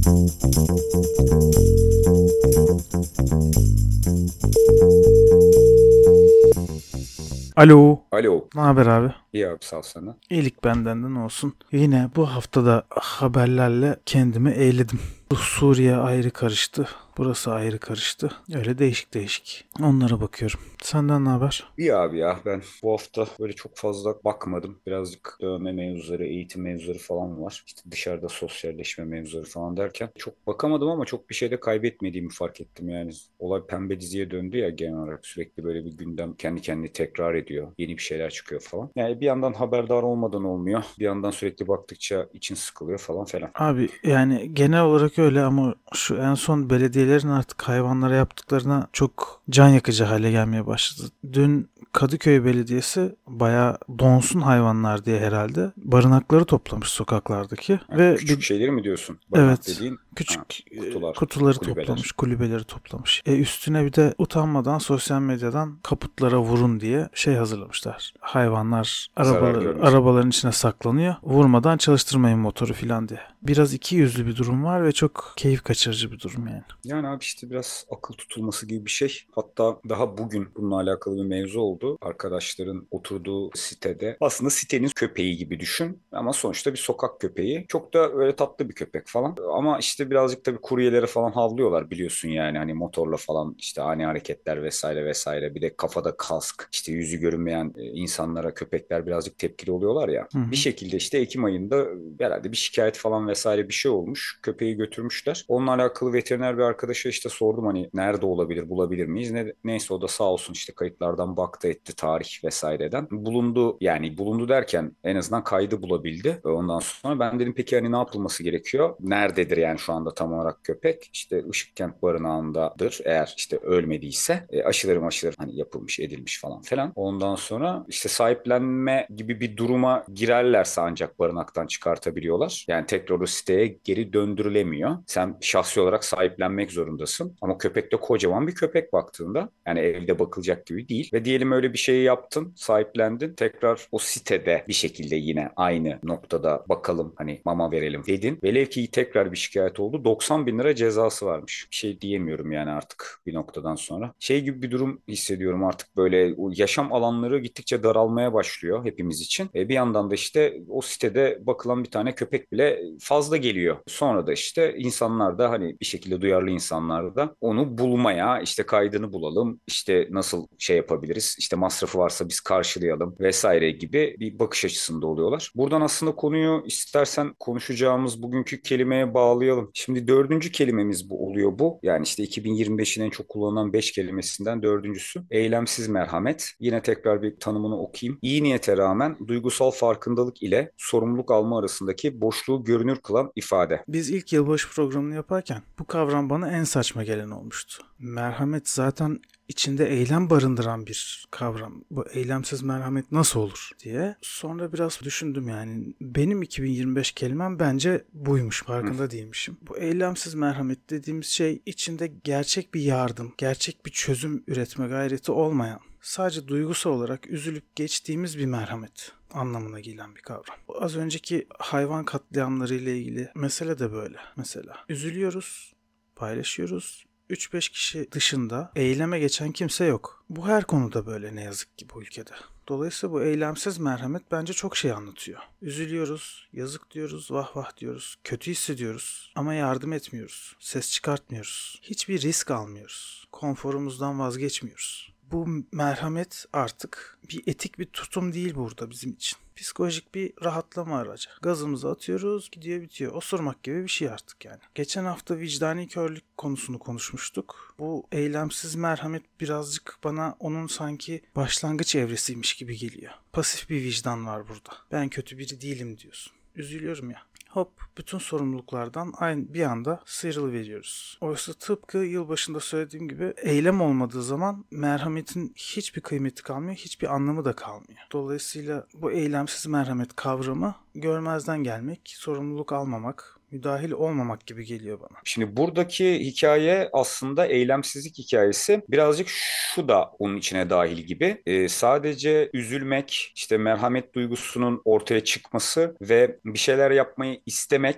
Alo. Alo. Ne haber abi? İyi abi, sağ ol sana. İyilik benden de ne olsun. Yine bu haftada haberlerle kendimi eğledim. Bu Suriye ayrı karıştı. Burası ayrı karıştı. Öyle değişik değişik. Onlara bakıyorum. Senden ne haber? İyi abi ya, ben bu hafta böyle çok fazla bakmadım. Birazcık dövme mevzuları, eğitim mevzuları falan var. İşte dışarıda sosyalleşme mevzuları falan derken çok bakamadım ama çok bir şey de kaybetmediğimi fark ettim. Yani olay pembe diziye döndü ya, genel olarak sürekli böyle bir gündem kendi kendini tekrar ediyor. Yeni bir şeyler çıkıyor falan. Yani bir yandan haberdar olmadan olmuyor. Bir yandan sürekli baktıkça için sıkılıyor falan filan. Abi yani genel olarak öyle ama şu en son belediyelerin artık hayvanlara yaptıklarına çok can yakıcı hale gelmeye başladı. Dün Kadıköy Belediyesi bayağı donsun hayvanlar diye herhalde barınakları toplamış sokaklardaki Ha, ve küçük şeyleri mi diyorsun? Barınak evet, dediğin küçük ha, kutular, kutuları toplamış, kulübeler. kulübeleri toplamış. Üstüne bir de utanmadan sosyal medyadan kaputlara vurun diye şey hazırlamışlar. Hayvanlar Zarar görmesin. arabaların içine saklanıyor. Vurmadan çalıştırmayın motoru filan diye. Biraz iki yüzlü bir durum var ve çok keyif kaçırıcı bir durum yani. Yani abi işte biraz akıl tutulması gibi bir şey. Hatta daha bugün bununla alakalı bir mevzu oldu. Arkadaşların oturduğu sitede. Aslında sitenin köpeği gibi düşün. Ama sonuçta bir sokak köpeği. Çok da öyle tatlı bir köpek falan. Ama işte birazcık tabii kuryelere falan havlıyorlar, biliyorsun yani. Hani motorla falan işte ani hareketler vesaire vesaire. Bir de kafada kask, işte yüzü görünmeyen insanlara köpekler birazcık tepkili oluyorlar ya. Hı Bir hı. şekilde işte Ekim ayında herhalde bir şikayet falan vesaire bir şey olmuş. Köpeği götürmüşler. Onunla alakalı veteriner bir arkadaşa işte sordum, hani nerede olabilir, bulabilir miyiz? Neyse o da sağ olsun işte kayıtlardan baktı etti, tarih vesaireden. Bulundu, yani bulundu derken en azından kaydı bulabildi. Ve ondan sonra ben dedim peki hani ne yapılması gerekiyor? Nerededir yani şu anda tam olarak köpek? İşte Işıkkent Barınağı'ndadır eğer işte ölmediyse. Aşıları hani yapılmış edilmiş falan filan. Ondan sonra işte sahiplenme gibi bir duruma girerlerse ancak barınaktan çıkartabiliyorlar. Yani tekrar o siteye geri döndürülemiyor. Sen şahsi olarak sahiplenmek zorundasın. Ama köpek de kocaman bir köpek baktığında. Yani evde bakılacak gibi değil. Ve diyelim öyle bir şeyi yaptın, sahiplendin. Tekrar o sitede bir şekilde yine aynı noktada bakalım hani mama verelim dedin. Velev ki tekrar bir şikayet oldu. 90 bin lira cezası varmış. Bir şey diyemiyorum yani artık bir noktadan sonra. Şey gibi bir durum hissediyorum artık, böyle o yaşam alanları gittikçe daralmaya başlıyor hepimiz için. Bir yandan da işte o sitede bakılan bir tane köpek bile fazla geliyor. Sonra da işte insanlar da hani bir şekilde duyarlı insanlar da onu bulmaya, işte kaydını bulalım, işte nasıl şey yapabiliriz, işte masrafı varsa biz karşılayalım vesaire gibi bir bakış açısında oluyorlar. Buradan aslında konuyu istersen konuşacağımız bugünkü kelimeye bağlayalım. Şimdi dördüncü kelimemiz bu oluyor bu. Yani işte 2025'in en çok kullanılan 5 kelimesinden dördüncüsü. Eylemsiz merhamet. Yine tekrar bir tanımını okuyayım. İyi niyete rağmen duygusal farkındalık ile sorumluluk alma arasındaki boşluğu görünür kılan ifade. Biz ilk yılbaşı programını yaparken bu kavram bana en saçma gelen olmuştu. Merhamet zaten içinde eylem barındıran bir kavram. Bu eylemsiz merhamet nasıl olur diye. Sonra biraz düşündüm yani. Benim 2025 kelimem bence buymuş. Hı. Farkında değilmişim. Bu eylemsiz merhamet dediğimiz şey içinde gerçek bir yardım, gerçek bir çözüm üretme gayreti olmayan, sadece duygusal olarak üzülüp geçtiğimiz bir merhamet anlamına gelen bir kavram. Az önceki hayvan katliamları ile ilgili mesele de böyle. Mesela üzülüyoruz, paylaşıyoruz. 3-5 kişi dışında eyleme geçen kimse yok. Bu her konuda böyle ne yazık ki bu ülkede. Dolayısıyla bu eylemsiz merhamet bence çok şey anlatıyor. Üzülüyoruz, yazık diyoruz, vah vah diyoruz, kötü hissediyoruz ama yardım etmiyoruz, ses çıkartmıyoruz, hiçbir risk almıyoruz, konforumuzdan vazgeçmiyoruz. Bu merhamet artık bir etik bir tutum değil burada bizim için. Psikolojik bir rahatlama aracı. Gazımızı atıyoruz, gidiyor bitiyor. Osurmak gibi bir şey artık yani. Geçen hafta vicdani körlük konusunu konuşmuştuk. Bu eylemsiz merhamet birazcık bana onun sanki başlangıç evresiymiş gibi geliyor. Pasif bir vicdan var burada. Ben kötü biri değilim diyorsun. Üzülüyorum ya. Hop bütün sorumluluklardan aynı bir anda sıyrılıveriyoruz. Oysa tıpkı yılbaşında söylediğim gibi eylem olmadığı zaman merhametin hiçbir kıymeti kalmıyor, hiçbir anlamı da kalmıyor. Dolayısıyla bu eylemsiz merhamet kavramı görmezden gelmek, sorumluluk almamak, müdahil olmamak gibi geliyor bana. Şimdi buradaki hikaye aslında eylemsizlik hikayesi. Birazcık şu da onun içine dahil gibi. Sadece üzülmek, işte merhamet duygusunun ortaya çıkması ve bir şeyler yapmayı istemek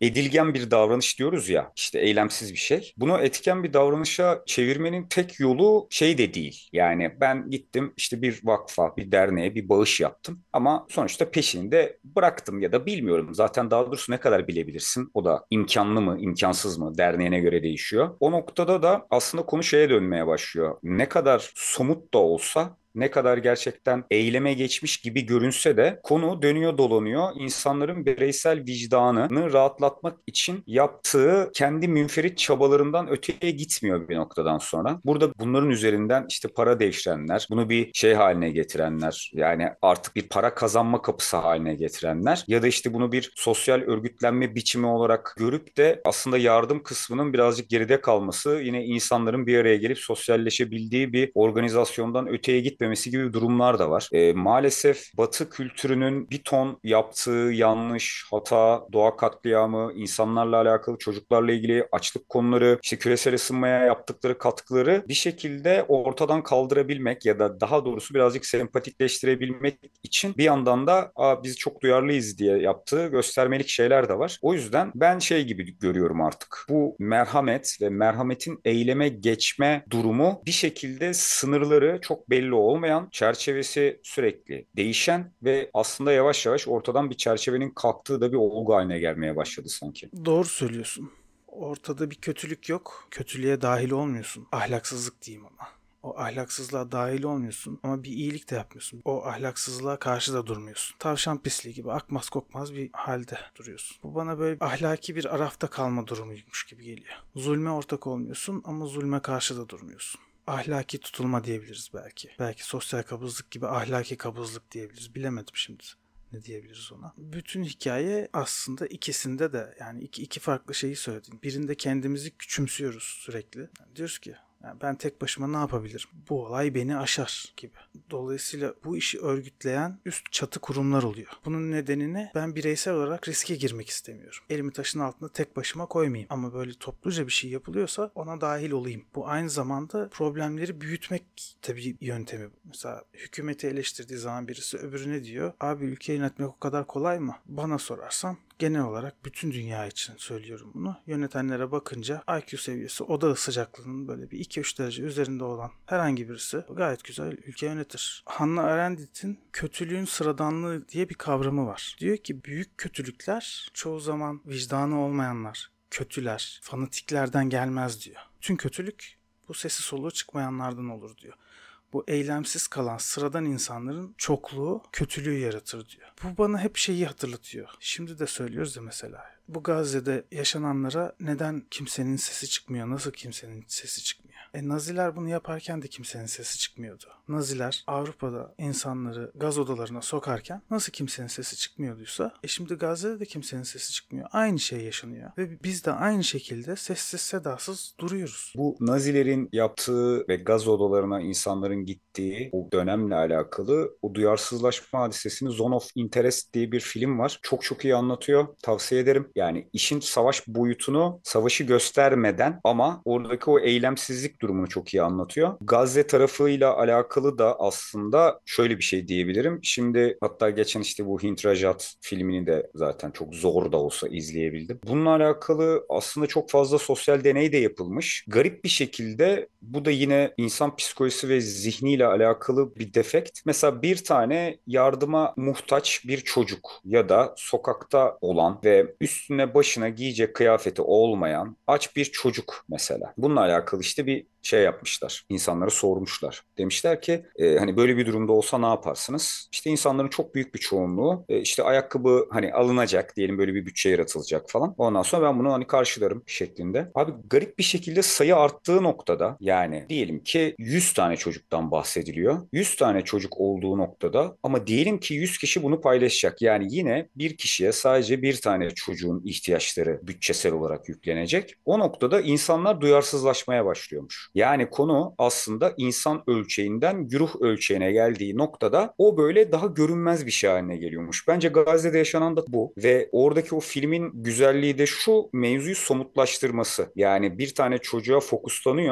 edilgen bir davranış diyoruz ya, işte eylemsiz bir şey. Bunu etken bir davranışa çevirmenin tek yolu şey de değil. Yani ben gittim işte bir vakfa, bir derneğe bir bağış yaptım ama sonuçta peşini de bıraktım ya da bilmiyorum. Zaten daha doğrusu ne kadar bilebilirsin? O da imkanlı mı, imkansız mı? Derneğine göre değişiyor. O noktada da aslında konu şeye dönmeye başlıyor. Ne kadar somut da olsa, ne kadar gerçekten eyleme geçmiş gibi görünse de konu dönüyor dolanıyor. İnsanların bireysel vicdanını rahatlatmak için yaptığı kendi münferit çabalarından öteye gitmiyor bir noktadan sonra. Burada bunların üzerinden işte para devşirenler, bunu bir şey haline getirenler, yani artık bir para kazanma kapısı haline getirenler ya da işte bunu bir sosyal örgütlenme biçimi olarak görüp de aslında yardım kısmının birazcık geride kalması, yine insanların bir araya gelip sosyalleşebildiği bir organizasyondan öteye gitmemesi gibi durumlar da var. Maalesef Batı kültürünün bir ton yaptığı yanlış, hata, doğa katliamı, insanlarla alakalı, çocuklarla ilgili açlık konuları, işte küresel ısınmaya yaptıkları katkıları bir şekilde ortadan kaldırabilmek ya da daha doğrusu birazcık sempatikleştirebilmek için bir yandan da biz çok duyarlıyız diye yaptığı göstermelik şeyler de var. O yüzden ben şey gibi görüyorum artık. Bu merhamet ve merhametin eyleme geçme durumu bir şekilde sınırları çok belli olmayan, çerçevesi sürekli değişen ve aslında yavaş yavaş ortadan bir çerçevenin kalktığı da bir olgu haline gelmeye başladı sanki. Doğru söylüyorsun. Ortada bir kötülük yok. Kötülüğe dahil olmuyorsun. Ahlaksızlık diyeyim ama. O ahlaksızlığa dahil olmuyorsun ama bir iyilik de yapmıyorsun. O ahlaksızlığa karşı da durmuyorsun. Tavşan pisliği gibi akmaz kokmaz bir halde duruyorsun. Bu bana böyle ahlaki bir arafta kalma durumuymuş gibi geliyor. Zulme ortak olmuyorsun ama zulme karşı da durmuyorsun. Ahlaki tutulma diyebiliriz belki. Belki sosyal kabızlık gibi ahlaki kabızlık diyebiliriz. Bilemedim şimdi. Ne diyebiliriz ona? Bütün hikaye aslında ikisinde de, yani iki farklı şeyi söyledin. Birinde kendimizi küçümsüyoruz sürekli. Yani diyoruz ki yani ben tek başıma ne yapabilirim? Bu olay beni aşar gibi. Dolayısıyla bu işi örgütleyen üst çatı kurumlar oluyor. Bunun nedeni ne? Ben bireysel olarak riske girmek istemiyorum. Elimi taşın altına tek başıma koymayayım. Ama böyle topluca bir şey yapılıyorsa ona dahil olayım. Bu aynı zamanda problemleri büyütmek tabii yöntemi. Mesela hükümeti eleştirdiği zaman birisi öbürü ne diyor? Abi ülkeyi yönetmek o kadar kolay mı? Bana sorarsan genel olarak bütün dünya için söylüyorum bunu. Yönetenlere bakınca IQ seviyesi, oda sıcaklığının böyle bir 2-3 derece üzerinde olan herhangi birisi gayet güzel ülke yönetir. Hannah Arendt'in kötülüğün sıradanlığı diye bir kavramı var. Diyor ki büyük kötülükler çoğu zaman vicdanı olmayanlar, kötüler, fanatiklerden gelmez diyor. Tüm kötülük bu sesi soluğu çıkmayanlardan olur diyor. Bu eylemsiz kalan sıradan insanların çokluğu kötülüğü yaratır diyor. Bu bana hep şeyi hatırlatıyor. Şimdi de söylüyoruz ya mesela. Bu Gazze'de yaşananlara neden kimsenin sesi çıkmıyor? Nasıl kimsenin sesi çıkmıyor? Naziler bunu yaparken de kimsenin sesi çıkmıyordu. Naziler Avrupa'da insanları gaz odalarına sokarken nasıl kimsenin sesi çıkmıyorduysa şimdi Gazze'de de kimsenin sesi çıkmıyor. Aynı şey yaşanıyor. Ve biz de aynı şekilde sessiz sedasız duruyoruz. Bu Nazilerin yaptığı ve gaz odalarına insanların gittiği o dönemle alakalı o duyarsızlaşma hadisesini Zone of Interest diye bir film var. Çok çok iyi anlatıyor. Tavsiye ederim. Yani işin savaş boyutunu, savaşı göstermeden ama oradaki o eylemsizlik durumunu çok iyi anlatıyor. Gazze tarafıyla alakalı da aslında şöyle bir şey diyebilirim. Şimdi hatta geçen işte bu Hint Rajat filmini de zaten çok zor da olsa izleyebildim. Bununla alakalı aslında çok fazla sosyal deney de yapılmış. Garip bir şekilde bu da yine insan psikolojisi ve zihniyle alakalı bir defekt. Mesela bir tane yardıma muhtaç bir çocuk ya da sokakta olan ve üstüne başına giyecek kıyafeti olmayan aç bir çocuk mesela. Bununla alakalı işte bir şey yapmışlar. İnsanlara sormuşlar. Demişler ki hani böyle bir durumda olsa ne yaparsınız? İşte insanların çok büyük bir çoğunluğu işte ayakkabı hani alınacak diyelim, böyle bir bütçe yaratılacak falan. Ondan sonra ben bunu hani karşılarım şeklinde. Abi garip bir şekilde sayı arttığı noktada, yani diyelim ki 100 tane çocuktan bahsediliyor. 100 tane çocuk olduğu noktada ama diyelim ki 100 kişi bunu paylaşacak. Yani yine bir kişiye sadece bir tane çocuğun ihtiyaçları bütçesel olarak yüklenecek. O noktada insanlar duyarsızlaşmaya başlıyormuş. Yani konu aslında insan ölçeğinden güruh ölçeğine geldiği noktada o böyle daha görünmez bir şey haline geliyormuş. Bence Gazze'de yaşanan da bu ve oradaki o filmin güzelliği de şu: mevzuyu somutlaştırması. Yani bir tane çocuğa fokuslanıyor ve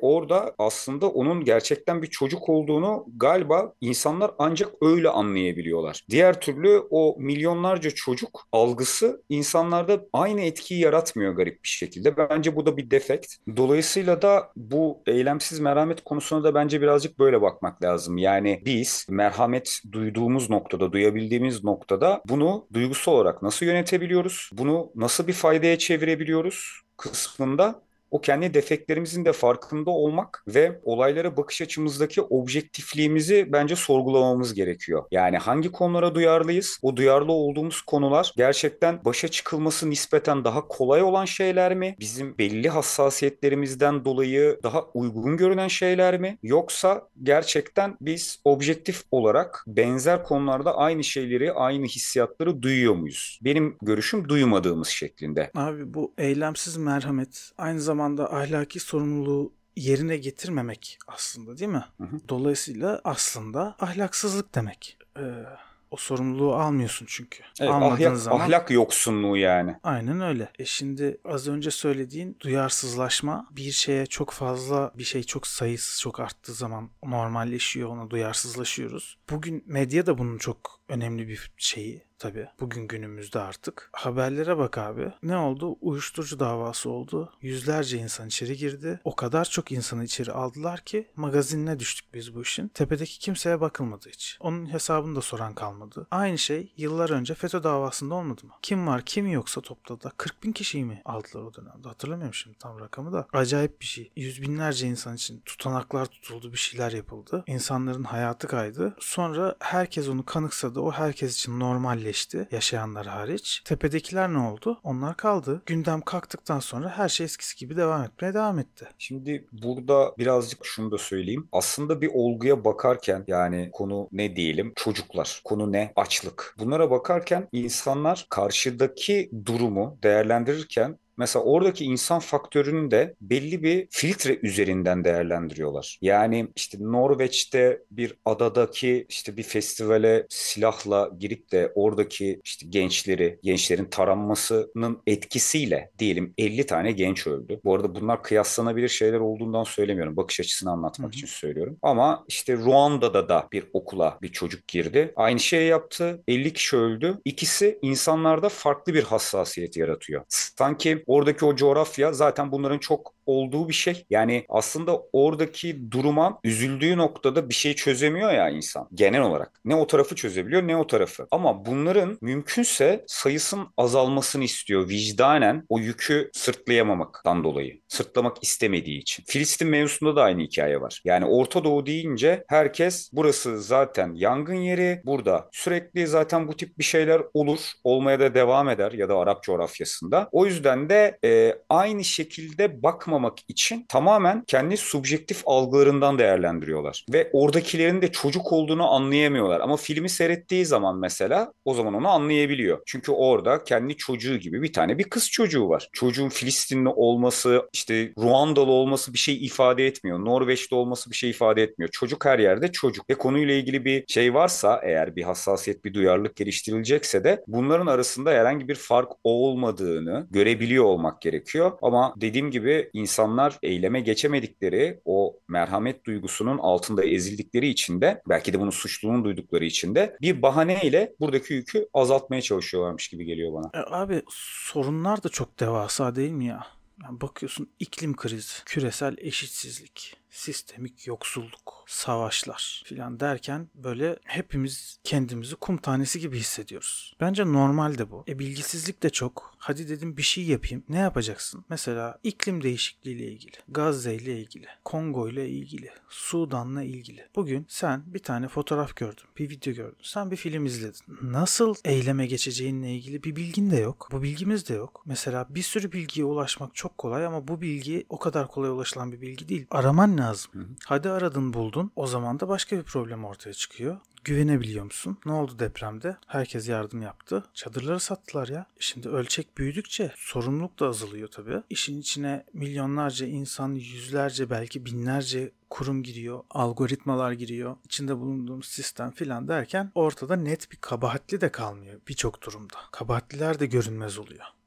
orada aslında onun gerçekten bir çocuk olduğunu galiba insanlar ancak öyle anlayabiliyorlar. Diğer türlü o milyonlarca çocuk algısı insanlarda aynı etkiyi yaratmıyor garip bir şekilde. Bence bu da bir defekt. Dolayısıyla da bu eylemsiz merhamet konusuna da bence birazcık böyle bakmak lazım. Yani biz merhamet duyduğumuz noktada, duyabildiğimiz noktada bunu duygusal olarak nasıl yönetebiliyoruz? Bunu nasıl bir faydaya çevirebiliyoruz kısmında o kendi defektlerimizin de farkında olmak ve olaylara bakış açımızdaki objektifliğimizi bence sorgulamamız gerekiyor. Yani hangi konulara duyarlıyız? O duyarlı olduğumuz konular gerçekten başa çıkılması nispeten daha kolay olan şeyler mi? Bizim belli hassasiyetlerimizden dolayı daha uygun görünen şeyler mi? Yoksa gerçekten biz objektif olarak benzer konularda aynı şeyleri, aynı hissiyatları duyuyor muyuz? Benim görüşüm duymadığımız şeklinde. Abi bu eylemsiz merhamet aynı zamanda ahlaki sorumluluğu yerine getirmemek aslında, değil mi? Hı hı. Dolayısıyla aslında ahlaksızlık demek. O sorumluluğu almıyorsun çünkü. Evet, Almadığın zaman ahlak yoksunluğu yani. aynen öyle. Şimdi az önce söylediğin duyarsızlaşma, bir şeye çok fazla, bir şey çok sayısız çok arttığı zaman normalleşiyor, ona duyarsızlaşıyoruz. Bugün medya da bunun çok önemli bir şeyi. Tabii bugün günümüzde artık. Haberlere bak abi. Ne oldu? Uyuşturucu davası oldu. Yüzlerce insan içeri girdi. O kadar çok insanı içeri aldılar ki magazinine düştük biz bu işin. Tepedeki kimseye bakılmadı hiç. Onun hesabını da soran kalmadı. Aynı şey yıllar önce FETÖ davasında olmadı mı? Kim var kim yoksa topladı. 40 bin kişiyi mi aldılar o dönemde? Hatırlamıyorum şimdi tam rakamı da. Acayip bir şey. Yüz binlerce insan için tutanaklar tutuldu, bir şeyler yapıldı. İnsanların hayatı kaydı. Sonra herkes onu kanıksadı. O herkes için normalleşti, yaşayanlar hariç. Tepedekiler ne oldu? Onlar kaldı. Gündem kalktıktan sonra her şey eskisi gibi devam etmeye devam etti. Şimdi burada birazcık şunu da söyleyeyim. Aslında bir olguya bakarken yani konu ne diyelim? Çocuklar. Konu ne? Açlık. Bunlara bakarken insanlar karşıdaki durumu değerlendirirken mesela oradaki insan faktörünü de belli bir filtre üzerinden değerlendiriyorlar. Yani işte Norveç'te bir adadaki işte bir festivale silahla girip de oradaki işte gençlerin taranmasının etkisiyle diyelim 50 tane genç öldü. Bu arada bunlar kıyaslanabilir şeyler olduğundan söylemiyorum. Bakış açısını Hı anlatmak hı. için söylüyorum. Ama işte Ruanda'da da bir okula bir çocuk girdi. Aynı şeyi yaptı. 50 kişi öldü. İkisi insanlarda farklı bir hassasiyet yaratıyor. Sanki oradaki o coğrafya zaten bunların çok olduğu bir şey. Yani aslında oradaki duruma üzüldüğü noktada bir şey çözemiyor ya insan genel olarak. Ne o tarafı çözebiliyor ne o tarafı. Ama bunların mümkünse sayısının azalmasını istiyor vicdanen o yükü sırtlayamamaktan dolayı. Sırtlamak istemediği için. Filistin mevzusunda da aynı hikaye var. Yani Orta Doğu deyince herkes burası zaten yangın yeri. Burada sürekli zaten bu tip bir şeyler olur. Olmaya da devam eder ya da Arap coğrafyasında. O yüzden de aynı şekilde bakmamak için tamamen kendi subjektif algılarından değerlendiriyorlar. Ve oradakilerin de çocuk olduğunu anlayamıyorlar. Ama filmi seyrettiği zaman mesela o zaman onu anlayabiliyor. Çünkü orada kendi çocuğu gibi bir tane bir kız çocuğu var. Çocuğun Filistinli olması, işte Ruandalı olması bir şey ifade etmiyor. Norveçli olması bir şey ifade etmiyor. Çocuk her yerde çocuk. Ve konuyla ilgili bir şey varsa eğer bir hassasiyet, bir duyarlılık geliştirilecekse de bunların arasında herhangi bir fark olmadığını görebiliyor olmak gerekiyor. Ama dediğim gibi insanlar eyleme geçemedikleri o merhamet duygusunun altında ezildikleri için de belki de bunun suçluluğunu duydukları için de bir bahaneyle buradaki yükü azaltmaya çalışıyorlarmış gibi geliyor bana. Abi sorunlar da çok devasa değil mi ya? Yani bakıyorsun iklim krizi, küresel eşitsizlik, sistemik yoksulluk, savaşlar filan derken böyle hepimiz kendimizi kum tanesi gibi hissediyoruz. Bence normal de bu. Bilgisizlik de çok. Hadi dedim bir şey yapayım. Ne yapacaksın? Mesela iklim değişikliği ile ilgili, Gazze ile ilgili, Kongo ile ilgili, Sudan'la ilgili. Bugün sen bir tane fotoğraf gördün, bir video gördün, sen bir film izledin. Nasıl eyleme geçeceğinle ilgili bir bilgin de yok. Bu bilgimiz de yok. Mesela bir sürü bilgiye ulaşmak çok kolay ama bu bilgi o kadar kolay ulaşılan bir bilgi değil. Araman lazım. Hı hı. Hadi aradın buldun. O zaman da başka bir problem ortaya çıkıyor. Güvenebiliyor musun? Ne oldu depremde? Herkes yardım yaptı. Çadırları sattılar ya. Şimdi ölçek büyüdükçe sorumluluk da azalıyor tabii. İşin içine milyonlarca insan, yüzlerce belki binlerce kurum giriyor, algoritmalar giriyor, içinde bulunduğumuz sistem filan derken ortada net bir kabahatli de kalmıyor birçok durumda. Kabahatliler de görünmez oluyor.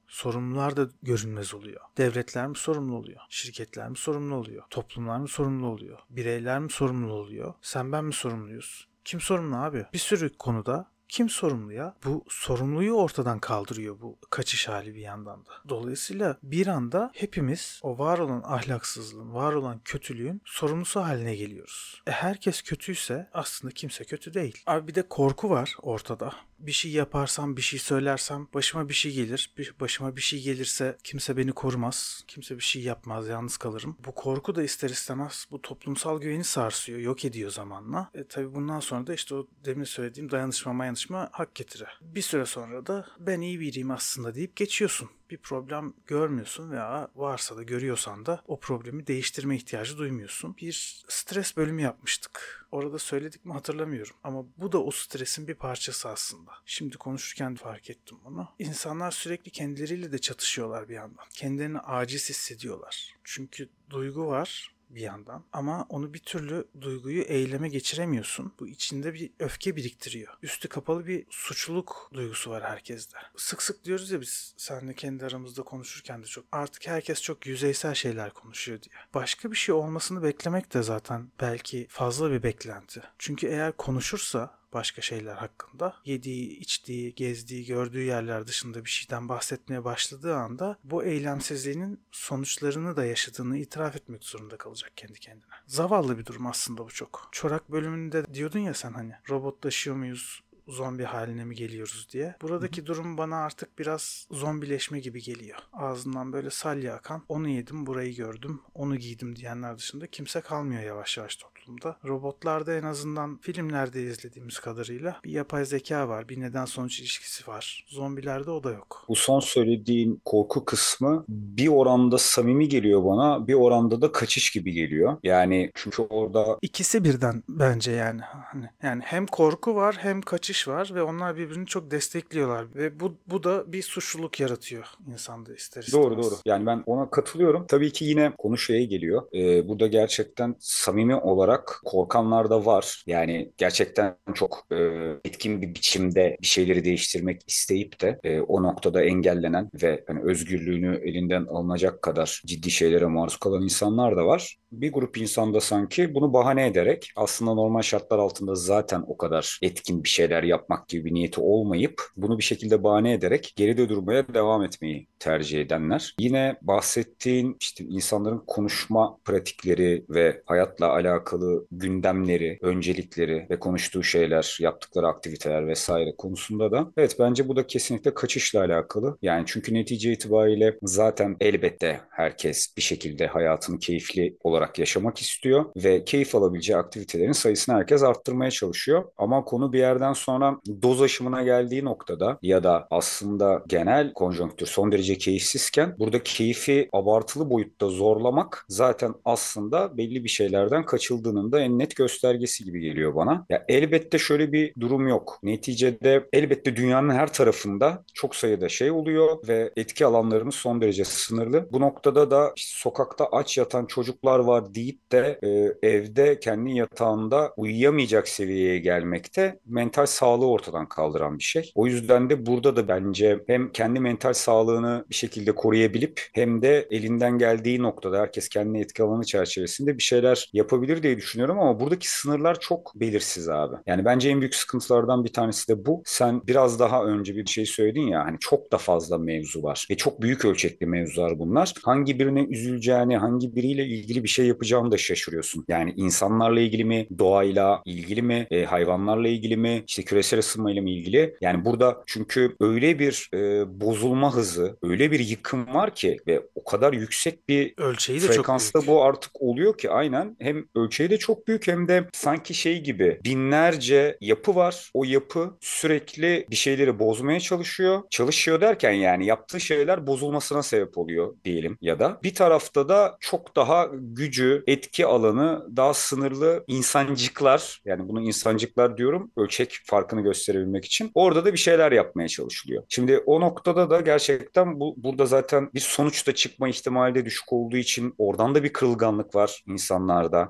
Sorumlular da görünmez oluyor. Devletler mi sorumlu oluyor? Şirketler mi sorumlu oluyor? Toplumlar mı sorumlu oluyor? Bireyler mi sorumlu oluyor? Sen ben mi sorumluyuz? Kim sorumlu abi? Bir sürü konuda kim sorumlu ya? Bu sorumluluğu ortadan kaldırıyor bu kaçış hali bir yandan da. Dolayısıyla bir anda hepimiz o var olan ahlaksızlığın, var olan kötülüğün sorumlusu haline geliyoruz. Herkes kötüyse aslında kimse kötü değil. Abi bir de korku var ortada. Bir şey yaparsam, bir şey söylersem başıma bir şey gelir. Başıma bir şey gelirse kimse beni korumaz. Kimse bir şey yapmaz, yalnız kalırım. Bu korku da ister istemez bu toplumsal güveni sarsıyor, yok ediyor zamanla. Tabii bundan sonra da işte o demin söylediğim dayanışma hak getire. Bir süre sonra da ben iyi biriyim aslında deyip geçiyorsun. Bir problem görmüyorsun veya varsa da görüyorsan da o problemi değiştirme ihtiyacı duymuyorsun. Bir stres bölümü yapmıştık. Orada söyledik mi hatırlamıyorum. Ama bu da o stresin bir parçası aslında. Şimdi konuşurken fark ettim bunu. İnsanlar sürekli kendileriyle de çatışıyorlar bir yandan. Kendilerini aciz hissediyorlar. Çünkü duygu var bir yandan ama onu bir türlü duyguyu eyleme geçiremiyorsun. Bu içinde bir öfke biriktiriyor. Üstü kapalı bir suçluluk duygusu var herkeste. Sık sık diyoruz ya biz seninle kendi aramızda konuşurken de çok artık herkes çok yüzeysel şeyler konuşuyor diye. Başka bir şey olmasını beklemek de zaten belki fazla bir beklenti. Çünkü eğer konuşursa başka şeyler hakkında yediği, içtiği, gezdiği, gördüğü yerler dışında bir şeyden bahsetmeye başladığı anda bu eylemsizliğinin sonuçlarını da yaşadığını itiraf etmek zorunda kalacak kendi kendine. Zavallı bir durum aslında bu çok. Çorak bölümünde diyordun ya sen hani robotlaşıyor muyuz? Zombi haline mi geliyoruz diye. Buradaki durum bana artık biraz zombileşme gibi geliyor. Ağzından böyle salya akan, onu yedim, burayı gördüm, onu giydim diyenler dışında kimse kalmıyor yavaş yavaş toplumda. Robotlarda en azından filmlerde izlediğimiz kadarıyla bir yapay zeka var, bir neden sonuç ilişkisi var. Zombilerde o da yok. Bu son söylediğin korku kısmı bir oranda samimi geliyor bana, bir oranda da kaçış gibi geliyor. Yani çünkü orada İkisi birden bence yani. Yani hem korku var hem kaçış var ve onlar birbirini çok destekliyorlar ve bu da bir suçluluk yaratıyor insanda ister doğru doğru. istemez. Yani ben ona katılıyorum. Tabii ki yine konu şeye geliyor. Burada gerçekten samimi olarak korkanlar da var. Yani gerçekten çok etkin bir biçimde bir şeyleri değiştirmek isteyip de o noktada engellenen ve hani özgürlüğünü elinden alınacak kadar ciddi şeylere maruz kalan insanlar da var. Bir grup insan da sanki bunu bahane ederek aslında normal şartlar altında zaten o kadar etkin bir şeyler yapmak gibi bir niyeti olmayıp bunu bir şekilde bahane ederek geride durmaya devam etmeyi tercih edenler. Yine bahsettiğin işte insanların konuşma pratikleri ve hayatla alakalı gündemleri, öncelikleri ve konuştuğu şeyler, yaptıkları aktiviteler vesaire konusunda da evet bence bu da kesinlikle kaçışla alakalı. Yani çünkü netice itibariyle zaten elbette herkes bir şekilde hayatını keyifli olarak yaşamak istiyor ve keyif alabileceği aktivitelerin sayısını herkes arttırmaya çalışıyor. Ama konu bir yerden sonra doz aşımına geldiği noktada ya da aslında genel konjonktür son derece keyifsizken burada keyfi abartılı boyutta zorlamak zaten aslında belli bir şeylerden kaçıldığının da en net göstergesi gibi geliyor bana. Ya elbette şöyle bir durum yok. Neticede elbette dünyanın her tarafında çok sayıda şey oluyor ve etki alanlarımız son derece sınırlı. Bu noktada da işte sokakta aç yatan çocuklar var deyip de evde kendi yatağında uyuyamayacak seviyeye gelmekte mental sağlığı ortadan kaldıran bir şey. O yüzden de burada da bence hem kendi mental sağlığını bir şekilde koruyabilip hem de elinden geldiği noktada herkes kendi etki alanı çerçevesinde bir şeyler yapabilir diye düşünüyorum ama buradaki sınırlar çok belirsiz abi. Yani bence en büyük sıkıntılardan bir tanesi de bu. Sen biraz daha önce bir şey söyledin ya hani çok da fazla mevzu var ve çok büyük ölçekli mevzular bunlar. Hangi birine üzüleceğini, hangi biriyle ilgili bir şey yapacağını da şaşırıyorsun. Yani insanlarla ilgili mi, doğayla ilgili mi, hayvanlarla ilgili mi, işte küresel ısınmayla mı ilgili? Yani burada çünkü öyle bir bozulma hızı, öyle bir yıkım var ki ve o kadar yüksek bir Ölçeği de çok frekansta büyük. bu artık oluyor ki aynen hem ölçeği de çok büyük hem de sanki şey gibi binlerce yapı var. O yapı sürekli bir şeyleri bozmaya çalışıyor. Çalışıyor derken yani yaptığı şeyler bozulmasına sebep oluyor diyelim ya da bir tarafta da çok daha gücü, etki alanı daha sınırlı insancıklar yani bunu insancıklar diyorum ölçek farkını gösterebilmek için orada da bir şeyler yapmaya çalışılıyor. Şimdi o noktada da gerçekten burada zaten bir sonuçta çıkma ihtimali de düşük olduğu için oradan da bir kırılganlık var insanlarda. Ya bir yandan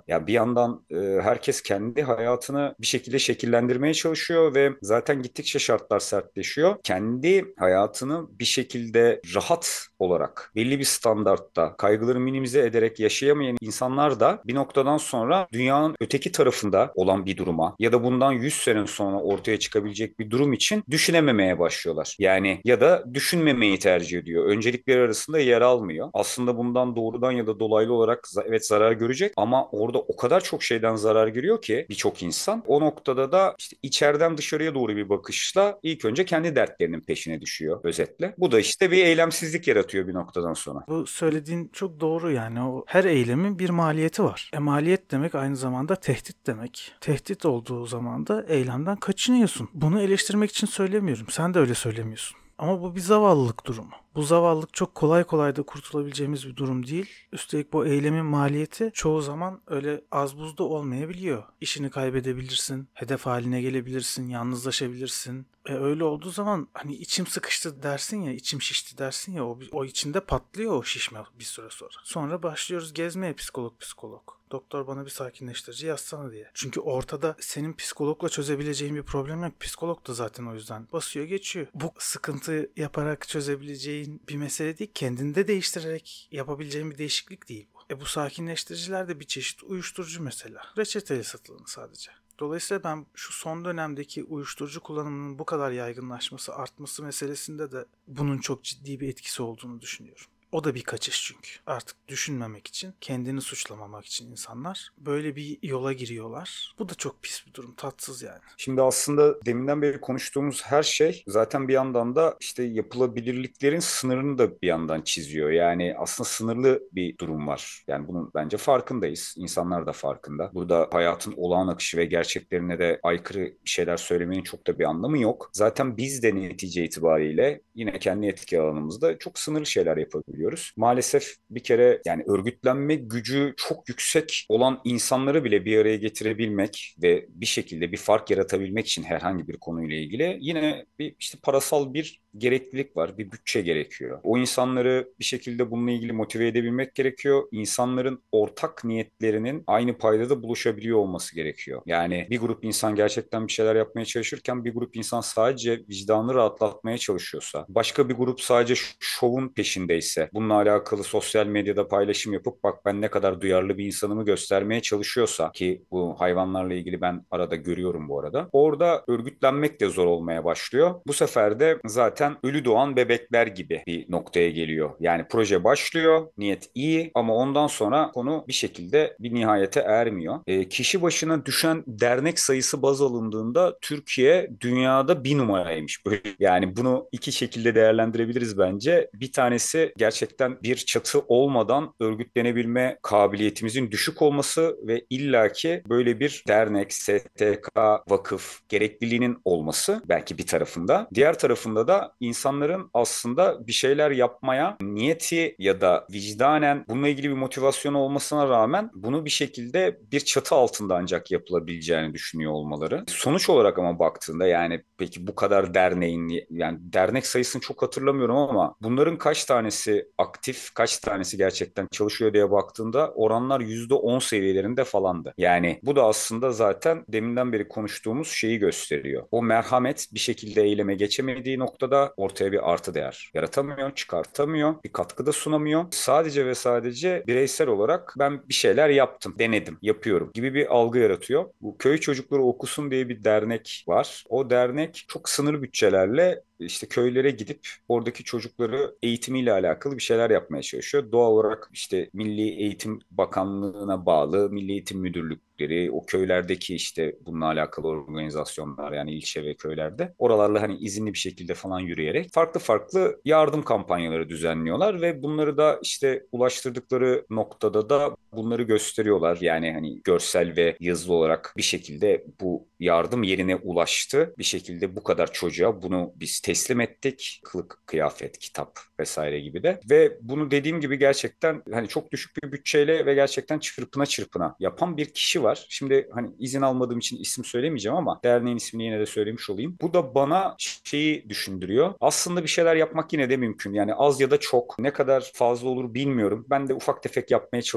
yandan herkes kendi hayatını bir şekilde şekillendirmeye çalışıyor ve zaten gittikçe şartlar sertleşiyor. Kendi hayatını bir şekilde rahat olarak belli bir standartta kaygıları minimize ederek yaşayamayan insanlar da bir noktadan sonra dünyanın öteki tarafında olan bir duruma ya da bundan 100 sene sonra ortaya çıkabilecek bir durum için düşünememeye başlıyorlar. Yani ya da düşünmemeyi tercih ediyor. Öncelikleri arasında yer almıyor. Aslında bundan doğrudan ya da dolaylı olarak evet zarar görecek ama orada o kadar çok şeyden zarar görüyor ki birçok insan. O noktada da işte içeriden dışarıya doğru bir bakışla ilk önce kendi dertlerinin peşine düşüyor özetle. Bu da işte bir eylemsizlik yaratıyor bir noktadan sonra. Bu söylediğin çok doğru yani. O her eylemin bir maliyeti var. Maliyet demek aynı zamanda tehdit demek. Tehdit olduğu zaman da eylemden kaçınıyorsun. Bunu eleştirmek için söylemiyorum. Sen de öyle söylemiyorsun. Ama bu bir zavallılık durumu. Bu zavallılık çok kolay kolay da kurtulabileceğimiz bir durum değil. Üstelik bu eylemin maliyeti çoğu zaman öyle az buz da olmayabiliyor. İşini kaybedebilirsin, hedef haline gelebilirsin, yalnızlaşabilirsin. Öyle olduğu zaman hani içim sıkıştı dersin ya, içim şişti dersin ya, o içinde patlıyor o şişme bir süre sonra. Sonra başlıyoruz gezmeye psikolog. Doktor bana bir sakinleştirici yazsana diye. Çünkü ortada senin psikologla çözebileceğin bir problem yok. Psikolog da zaten o yüzden basıyor geçiyor. Bu sıkıntı yaparak çözebileceğin bir mesele değil. Kendinde değiştirerek yapabileceğin bir değişiklik değil bu. Bu sakinleştiriciler de bir çeşit uyuşturucu mesela. Reçeteli satılanı sadece. Dolayısıyla ben şu son dönemdeki uyuşturucu kullanımının bu kadar yaygınlaşması, artması meselesinde de bunun çok ciddi bir etkisi olduğunu düşünüyorum. O da bir kaçış çünkü. Artık düşünmemek için, kendini suçlamamak için insanlar böyle bir yola giriyorlar. Bu da çok pis bir durum, tatsız yani. Şimdi aslında deminden beri konuştuğumuz her şey zaten bir yandan da işte yapılabilirliklerin sınırını da bir yandan çiziyor. Yani aslında sınırlı bir durum var. Yani bunun bence farkındayız. İnsanlar da farkında. Burada hayatın olağan akışı ve gerçeklerine de aykırı bir şeyler söylemenin çok da bir anlamı yok. Zaten biz de netice itibariyle yine kendi etki alanımızda çok sınırlı şeyler yapabiliyoruz. Maalesef bir kere yani örgütlenme gücü çok yüksek olan insanları bile bir araya getirebilmek ve bir şekilde bir fark yaratabilmek için herhangi bir konuyla ilgili yine bir işte parasal bir gereklilik var, bir bütçe gerekiyor. O insanları bir şekilde bununla ilgili motive edebilmek gerekiyor. İnsanların ortak niyetlerinin aynı paydada buluşabiliyor olması gerekiyor. Yani bir grup insan gerçekten bir şeyler yapmaya çalışırken bir grup insan sadece vicdanını rahatlatmaya çalışıyorsa, başka bir grup sadece şovun peşindeyse, bununla alakalı sosyal medyada paylaşım yapıp bak ben ne kadar duyarlı bir insanımı göstermeye çalışıyorsa ki bu hayvanlarla ilgili ben arada görüyorum bu arada. Orada örgütlenmek de zor olmaya başlıyor. Bu sefer de zaten ölü doğan bebekler gibi bir noktaya geliyor. Yani proje başlıyor, niyet iyi ama ondan sonra konu bir şekilde bir nihayete ermiyor. Kişi başına düşen dernek sayısı baz alındığında Türkiye dünyada bir numaraymış. Yani bunu iki şekilde değerlendirebiliriz bence. Bir tanesi gerçekten bir çatı olmadan örgütlenebilme kabiliyetimizin düşük olması ve illaki böyle bir dernek, STK, vakıf gerekliliğinin olması belki bir tarafında. Diğer tarafında da insanların aslında bir şeyler yapmaya niyeti ya da vicdanen bununla ilgili bir motivasyonu olmasına rağmen bunu bir şekilde bir çatı altında ancak yapılabileceğini düşünüyor olmaları. Sonuç olarak ama baktığında yani peki bu kadar derneğin yani dernek sayısını çok hatırlamıyorum ama bunların kaç tanesi aktif, kaç tanesi gerçekten çalışıyor diye baktığında oranlar %10 seviyelerinde falandı. Yani bu da aslında zaten deminden beri konuştuğumuz şeyi gösteriyor. O merhamet bir şekilde eyleme geçemediği noktada ortaya bir artı değer yaratamıyor, çıkartamıyor, bir katkıda sunamıyor. Sadece ve sadece bireysel olarak ben bir şeyler yaptım, denedim, yapıyorum gibi bir algı yaratıyor. Bu Köy Çocukları Okusun diye bir dernek var. O dernek çok sınırlı bütçelerle işte köylere gidip oradaki çocukları eğitimiyle alakalı bir şeyler yapmaya çalışıyor. Doğal olarak işte Milli Eğitim Bakanlığı'na bağlı Milli Eğitim Müdürlükleri, o köylerdeki işte bununla alakalı organizasyonlar yani ilçe ve köylerde oralarla hani izinli bir şekilde falan yürüyerek farklı farklı yardım kampanyaları düzenliyorlar ve bunları da işte ulaştırdıkları noktada da bunları gösteriyorlar. Yani hani görsel ve yazılı olarak bir şekilde bu yardım yerine ulaştı. Bir şekilde bu kadar çocuğa bunu biz teslim ettik. Kılık, kıyafet, kitap vesaire gibi de. Ve bunu dediğim gibi gerçekten hani çok düşük bir bütçeyle ve gerçekten çırpına çırpına yapan bir kişi var. Şimdi hani izin almadığım için isim söylemeyeceğim ama derneğin ismini yine de söylemiş olayım. Bu da bana şeyi düşündürüyor. Aslında bir şeyler yapmak yine de mümkün. Yani az ya da çok ne kadar fazla olur bilmiyorum. Ben de ufak tefek yapmaya çalışıyorum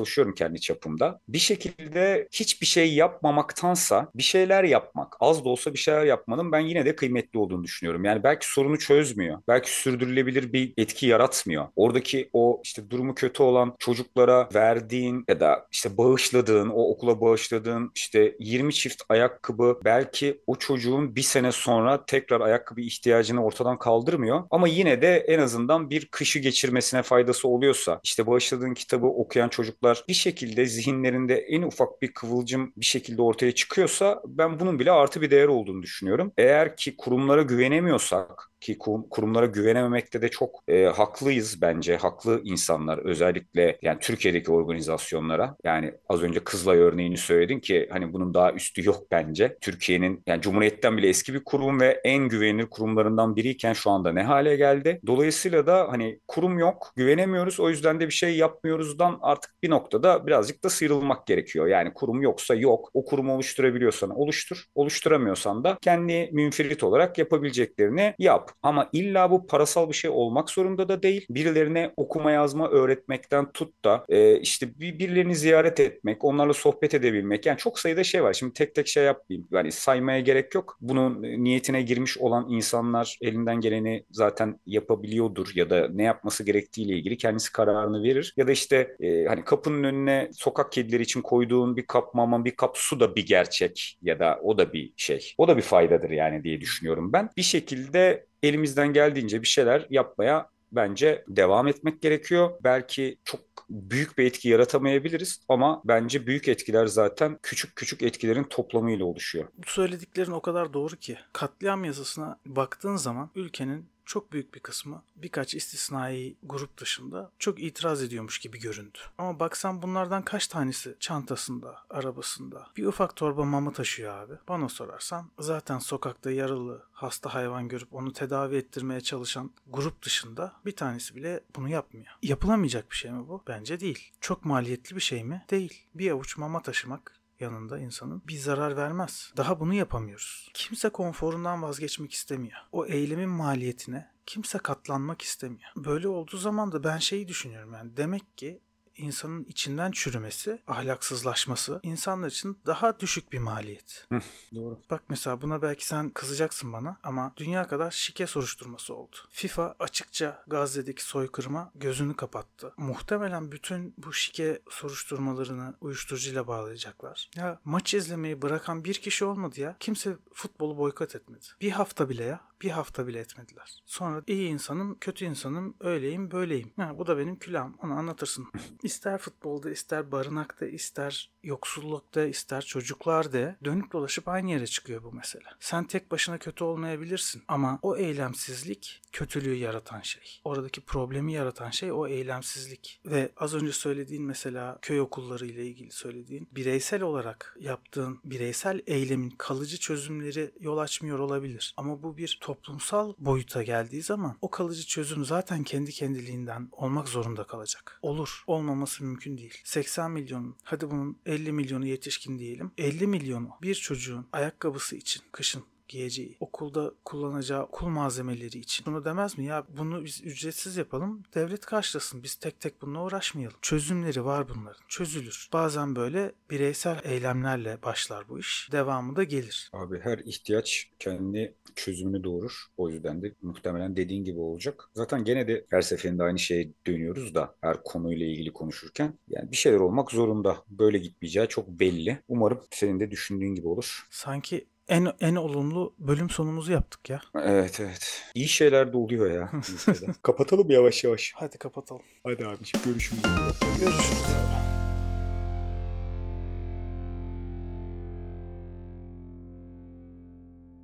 kendi çapımda. Bir şekilde hiçbir şey yapmamaktansa bir şeyler yapmak, az da olsa bir şeyler yapmanın ben yine de kıymetli olduğunu düşünüyorum. Yani belki sorunu çözmüyor, belki sürdürülebilir bir etki yaratmıyor. Oradaki o işte durumu kötü olan çocuklara verdiğin ya da işte bağışladığın, o okula bağışladığın işte 20 çift ayakkabı belki o çocuğun bir sene sonra tekrar ayakkabı ihtiyacını ortadan kaldırmıyor. Ama yine de en azından bir kışı geçirmesine faydası oluyorsa, işte bağışladığın kitabı okuyan çocuklar bir şekilde zihinlerinde en ufak bir kıvılcım bir şekilde ortaya çıkıyorsa ben bunun bile artı bir değer olduğunu düşünüyorum. Eğer ki kurumlara güvenemiyorsak, ki kurumlara güvenememekte de çok haklıyız bence. Haklı insanlar özellikle yani Türkiye'deki organizasyonlara. Yani az önce Kızılay örneğini söyledin ki hani bunun daha üstü yok bence. Türkiye'nin yani Cumhuriyet'ten bile eski bir kurum ve en güvenilir kurumlarından biriyken şu anda ne hale geldi? Dolayısıyla da hani kurum yok, güvenemiyoruz. O yüzden de bir şey yapmıyoruzdan artık bir noktada birazcık da sıyrılmak gerekiyor. Yani kurum yoksa yok. O kurumu oluşturabiliyorsan oluştur. Oluşturamıyorsan da kendi münferit olarak yapabileceklerini yap. Ama illa bu parasal bir şey olmak zorunda da değil. Birilerine okuma yazma öğretmekten tut da işte birilerini ziyaret etmek, onlarla sohbet edebilmek. Yani çok sayıda şey var. Şimdi tek tek şey yapmayayım. Yani saymaya gerek yok. Bunun niyetine girmiş olan insanlar elinden geleni zaten yapabiliyordur ya da ne yapması gerektiğiyle ilgili kendisi kararını verir. Ya da işte hani kapının önüne sokak kedileri için koyduğun bir kap mama, bir kap su da bir gerçek ya da o da bir şey. O da bir faydadır yani diye düşünüyorum ben. Bir şekilde elimizden geldiğince bir şeyler yapmaya bence devam etmek gerekiyor. Belki çok büyük bir etki yaratamayabiliriz ama bence büyük etkiler zaten küçük küçük etkilerin toplamıyla oluşuyor. Bu söylediklerin o kadar doğru ki. Katliam yasasına baktığın zaman ülkenin çok büyük bir kısmı birkaç istisnai grup dışında çok itiraz ediyormuş gibi göründü. Ama baksan bunlardan kaç tanesi çantasında, arabasında bir ufak torba mama taşıyor abi. Bana sorarsan zaten sokakta yaralı, hasta hayvan görüp onu tedavi ettirmeye çalışan grup dışında bir tanesi bile bunu yapmıyor. Yapılamayacak bir şey mi bu? Bence değil. Çok maliyetli bir şey mi? Değil. Bir avuç mama taşımak yanında insanın bir zarar vermez. Daha bunu yapamıyoruz. Kimse konforundan vazgeçmek istemiyor. O eylemin maliyetine kimse katlanmak istemiyor. Böyle olduğu zaman da ben şeyi düşünüyorum yani demek ki insanın içinden çürümesi, ahlaksızlaşması insanlar için daha düşük bir maliyet. Doğru. Bak mesela buna belki sen kızacaksın bana ama dünya kadar şike soruşturması oldu. FIFA açıkça Gazze'deki soykırıma gözünü kapattı. Muhtemelen bütün bu şike soruşturmalarını uyuşturucuyla bağlayacaklar. Ya maç izlemeyi bırakan bir kişi olmadı ya. Kimse futbolu boykot etmedi. Bir hafta bile ya. Bir hafta bile etmediler. Sonra iyi insanım, kötü insanım, öyleyim, böyleyim. Ha, bu da benim külahım. Onu anlatırsın. İster futbolda, ister barınakta, ister yoksullukta, ister çocuklar de dönüp dolaşıp aynı yere çıkıyor bu mesele. Sen tek başına kötü olmayabilirsin ama o eylemsizlik kötülüğü yaratan şey. Oradaki problemi yaratan şey o eylemsizlik. Ve az önce söylediğin mesela köy okulları ile ilgili söylediğin bireysel olarak yaptığın bireysel eylemin kalıcı çözümleri yol açmıyor olabilir. Ama bu bir toplumsal boyuta geldiği zaman o kalıcı çözüm zaten kendi kendiliğinden olmak zorunda kalacak. Olur. Olmaması mümkün değil. 80 milyon, hadi bunun 50 milyonu yetişkin diyelim. 50 milyonu bir çocuğun ayakkabısı için kışın giyeceği, okulda kullanacağı okul malzemeleri için. Bunu demez mi? Ya bunu biz ücretsiz yapalım, devlet karşılasın. Biz tek tek bununla uğraşmayalım. Çözümleri var bunların. Çözülür. Bazen böyle bireysel eylemlerle başlar bu iş. Devamı da gelir. Abi her ihtiyaç kendi çözümünü doğurur. O yüzden de muhtemelen dediğin gibi olacak. Zaten gene de her seferinde aynı şeye dönüyoruz da her konuyla ilgili konuşurken. Yani bir şeyler olmak zorunda. Böyle gitmeyeceği çok belli. Umarım senin de düşündüğün gibi olur. Sanki en olumlu bölüm sonumuzu yaptık ya. Evet, evet. İyi şeyler de oluyor ya ülkede. Kapatalım yavaş yavaş. Hadi kapatalım. Hadi abiciğim görüşürüz. Görüşürüz.